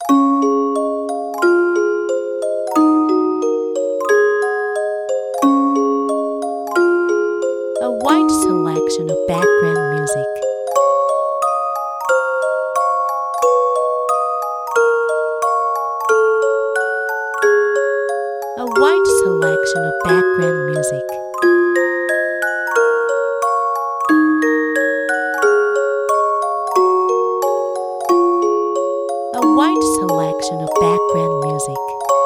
A wide selection of background music. A wide selection of background music. A wide selection of background music.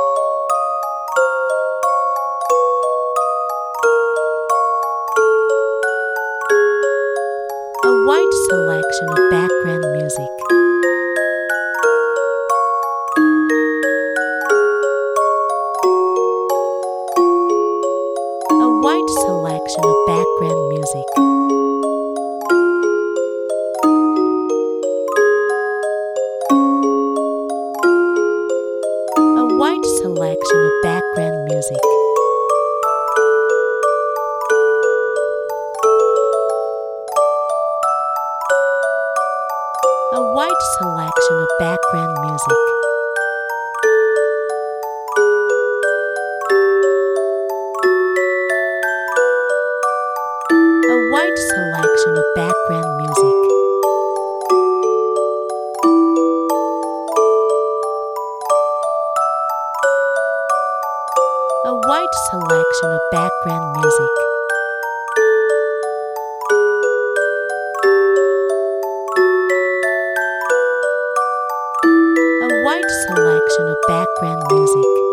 A wide selection of background music. A wide selection of background music. A wide selection of background music. A wide selection of background music. A wide selection of background music. A wide selection of background music. A wide selection of background music.